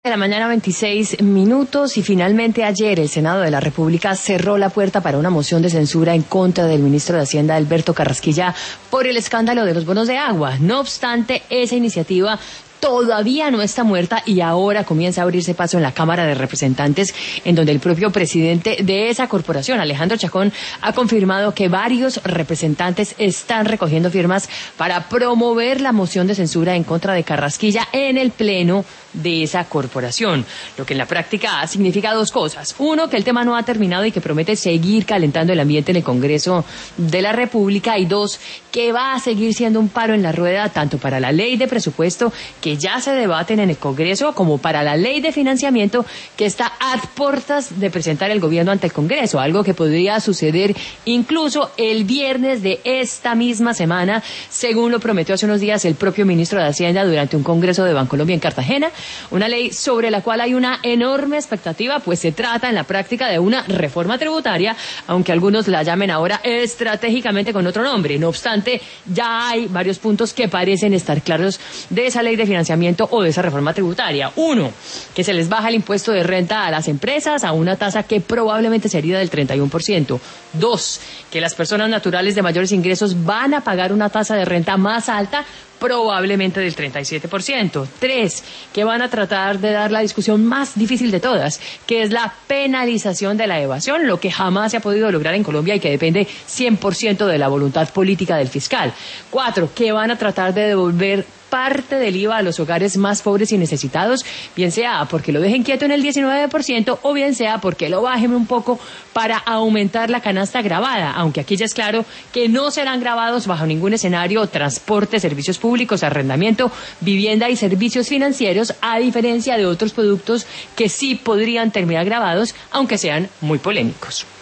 De la mañana, 26 minutos, y finalmente ayer el Senado de la República cerró la puerta para una moción de censura en contra del ministro de Hacienda, Alberto Carrasquilla, por el escándalo de los bonos de agua. No obstante, esa iniciativa todavía no está muerta y ahora comienza a abrirse paso en la Cámara de Representantes, en donde el propio presidente de esa corporación, Alejandro Chacón, ha confirmado que varios representantes están recogiendo firmas para promover la moción de censura en contra de Carrasquilla en el Pleno de esa corporación, lo que en la práctica significa dos cosas. Uno, que el tema no ha terminado y que promete seguir calentando el ambiente en el Congreso de la República, y dos, que va a seguir siendo un palo en la rueda tanto para la ley de presupuesto que ya se debaten en el Congreso como para la ley de financiamiento que está a puertas de presentar el gobierno ante el Congreso, algo que podría suceder incluso el viernes de esta misma semana, según lo prometió hace unos días el propio ministro de Hacienda durante un congreso de Bancolombia en Cartagena. Una ley sobre la cual hay una enorme expectativa, pues se trata en la práctica de una reforma tributaria, aunque algunos la llamen ahora estratégicamente con otro nombre. No obstante, ya hay varios puntos que parecen estar claros de esa ley de financiamiento o de esa reforma tributaria. Uno, que se les baja el impuesto de renta a las empresas a una tasa que probablemente sería del 31%. Dos, que las personas naturales de mayores ingresos van a pagar una tasa de renta más alta, probablemente del 37%. Tres, que van a tratar de dar la discusión más difícil de todas, que es la penalización de la evasión, lo que jamás se ha podido lograr en Colombia y que depende 100% de la voluntad política del fiscal. Cuatro, que van a tratar de devolver parte del IVA a los hogares más pobres y necesitados, bien sea porque lo dejen quieto en el 19% o bien sea porque lo bajen un poco para aumentar la canasta gravada, aunque aquí ya es claro que no serán gravados bajo ningún escenario transporte, servicios públicos, arrendamiento, vivienda y servicios financieros, a diferencia de otros productos que sí podrían terminar gravados, aunque sean muy polémicos.